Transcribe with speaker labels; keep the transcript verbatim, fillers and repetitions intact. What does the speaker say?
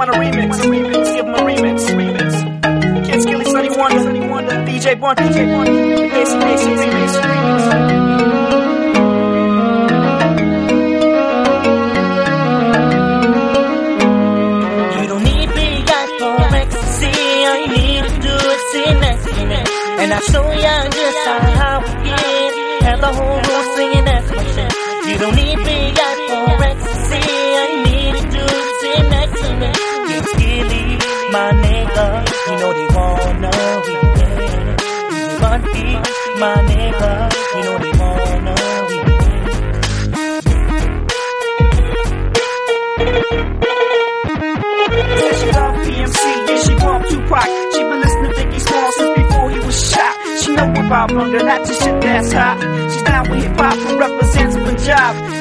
Speaker 1: want a remix. Give him a remix. Remix. Kid Skilly, Sunny Wonder, D J Bun, D J Bun, the Basic Nation remix.
Speaker 2: And I show ya just how it is. Have the whole room singing that's my shit. You don't need big eyes for ecstasy. All you need to do is sit next to me. Get skilly, my nigga. You know they wanna we win. You want me, my nigga. You know they wanna we
Speaker 1: win. Yeah, she love P M C, yeah, she bump Tupac. She been listening to Biggie Smalls since before he was shot. She know about Bunga, not just shit that's hot. She's down with hip hop and represents Punjab.